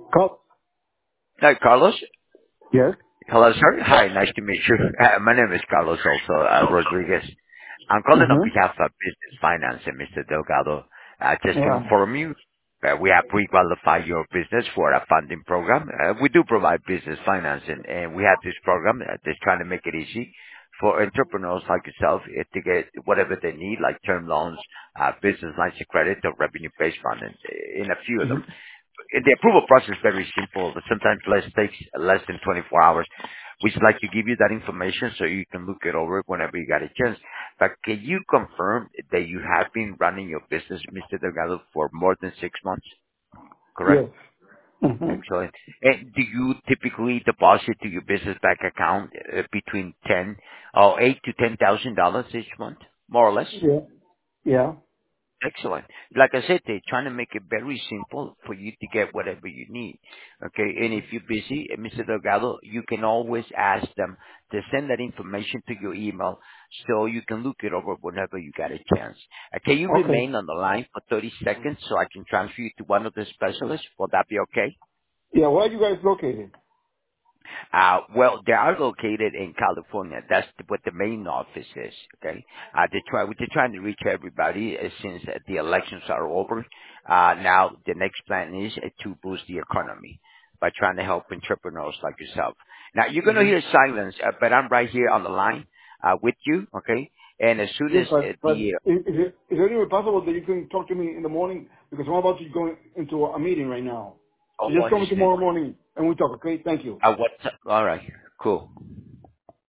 Call. Hi, Carlos. Yes. Hello, sir. Hi, nice to meet you. My name is Carlos, also Rodriguez. I'm calling on Mm-hmm. behalf of Business Finance and Mr. Delgado. Just to Yeah. inform you, we have pre-qualified your business for a funding program. We do provide business financing, and we have this program that's trying to make it easy for entrepreneurs like yourself to get whatever they need, like term loans, business lines of credit, or revenue-based funding, in a few of them. Mm-hmm. The approval process is very simple. Sometimes takes less than 24 hours. We just like to give you that information so you can look it over whenever you got a chance. But can you confirm that you have been running your business, Mr. Delgado, for more than 6 months? Correct? Yes. Mm-hmm. Excellent. And do you typically deposit to your business bank account between 10 or 8 to $10,000 each month, more or less? Yeah. Yeah. Excellent. Like I said, they're trying to make it very simple for you to get whatever you need. Okay, and if you're busy, Mr. Delgado, you can always ask them to send that information to your email so you can look it over whenever you got a chance. Can you Okay. remain on the line for 30 seconds so I can transfer you to one of the specialists? Will that be okay? Yeah. Where are you guys located? Well, they are located in California. That's what the main office is. Okay, they're trying to reach everybody since the elections are over. Now the next plan is to boost the economy by trying to help entrepreneurs like yourself. Now you're gonna Mm-hmm. hear silence, but I'm right here on the line with you. Okay, and as soon Yes, as but is it even possible that you can talk to me in the morning because I'm about to go into a meeting right now. So oh, just call me understand. tomorrow morning and we talk. Okay. Thank you. What? All right, cool.